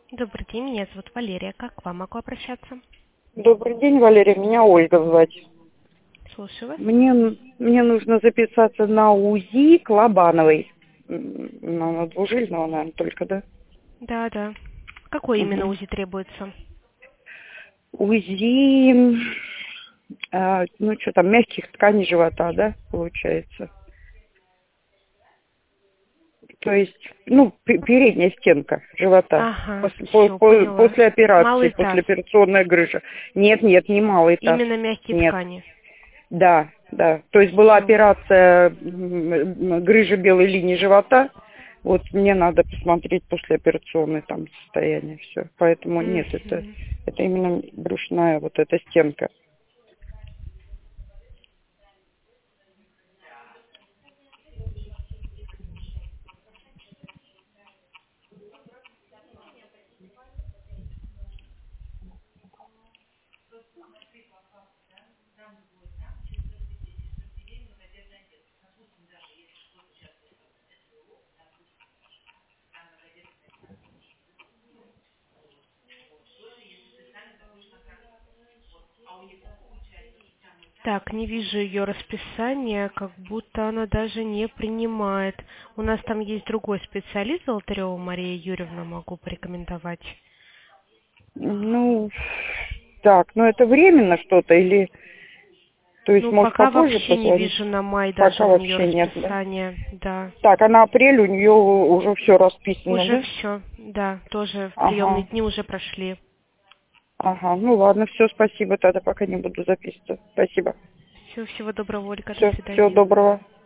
Добрый день, меня зовут Валерия. Как к вам могу обращаться? Добрый день, Валерия. Меня Ольга звать. Слушаю вас. Мне нужно записаться на УЗИ к Лобановой. На двужильного, наверное, только, да? Да. Какой именно Угу. УЗИ требуется? УЗИ, ну что там, мягких тканей живота, да, получается? То есть, ну, передняя стенка живота. Ага, все, поняла. После операции, Малый таз. послеоперационная грыжа. Нет, не малый таз. Именно мягкие Нет. ткани. Да. То есть была Все. операция грыжи белой линии живота. Вот мне надо посмотреть послеоперационное там состояние. Все. Поэтому нет, это именно брюшная вот эта стенка. Так, не вижу ее расписания, как будто она даже не принимает. У нас там есть другой специалист, Золотарева Мария Юрьевна, могу порекомендовать. Ну, так, ну это временно что-то или... То есть, Ну, может, пока попозже вообще не позвонить? вижу на май даже Пока у нее вообще нет, да? расписание, да. Так, а на апрель у нее уже все расписано, Уже да? все, да, тоже приемные Ага. дни уже прошли. Ага, ну ладно, все, спасибо, тогда пока не буду записываться. Спасибо. Всего доброго, Ольга, до Все, всего свидания. доброго.